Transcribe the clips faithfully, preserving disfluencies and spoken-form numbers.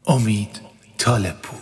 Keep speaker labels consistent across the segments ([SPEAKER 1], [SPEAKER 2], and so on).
[SPEAKER 1] امید طالب‌پور.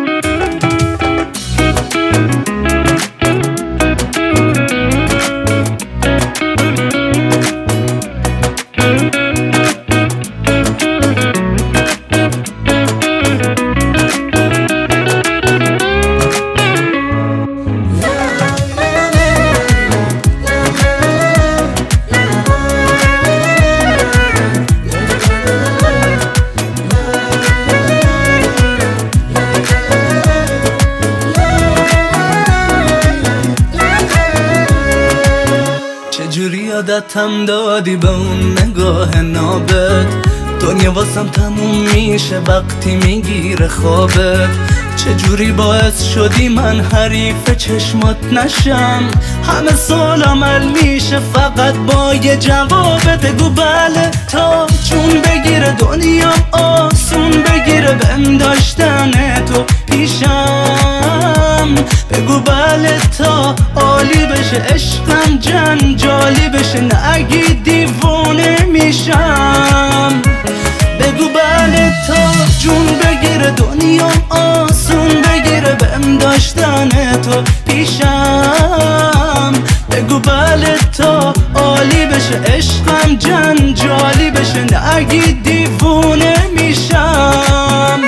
[SPEAKER 2] چجوری یادتم دادی به اون نگاه نابت؟ دنیا واسم تموم میشه وقتی میگیره خوابت. چجوری باعث شدی من حریف چشمات نشم؟ همه سال عمل میشه فقط با یه جوابت. بگو بله تا جون بگیره دنیام آسون بگیره بهم داشتن تو پیشم. بگو بله تا عالی بشه عشقم جنجالی بشه نگی دیوونه میشم. بگو بله تا جون بگیره دنیام آسون بگیره بهم داشتن تو پیشم. بگو بله تا عالی بشه عشقم جنجالی بشه نگی دیوونه میشم.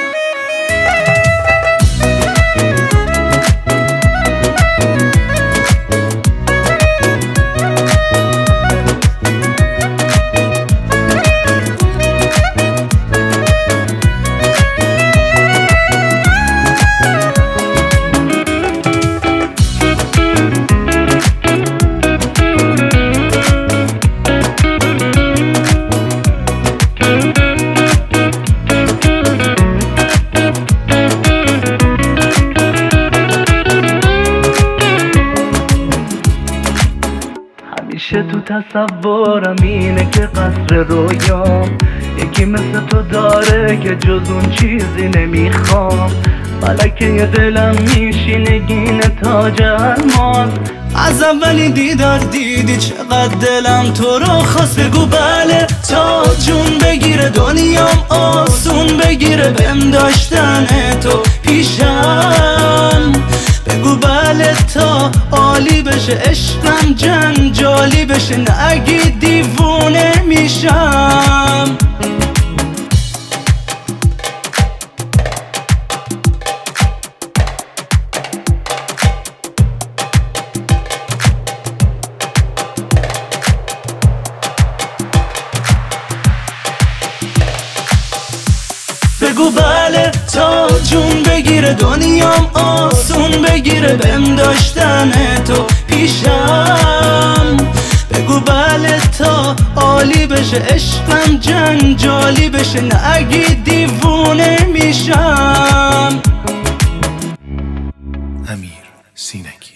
[SPEAKER 2] همیشه تو تصورم اینه که قصر رویام یکی مثل تو داره که جز اون چیزی نمیخوام. ملکه دلم میشی نگین تاج الماس. از اولین دیدار دیدی چقدر دلم تو رو خواست. بگو بله تا جون بگیره دنیام آسون بگیره بهم داشتن تو پیشم. بگو بله تا عالی بشه عشقم جنجالی بشه نگی دیوونه میشم. بگو بله تا جون بگیره دنیام آسون بگیره بهم داشتن تو پیشم. بگو بله تا عالی بشه عشقم جنجالی بشه نگی دیوونه میشم.
[SPEAKER 1] امیر سینکی.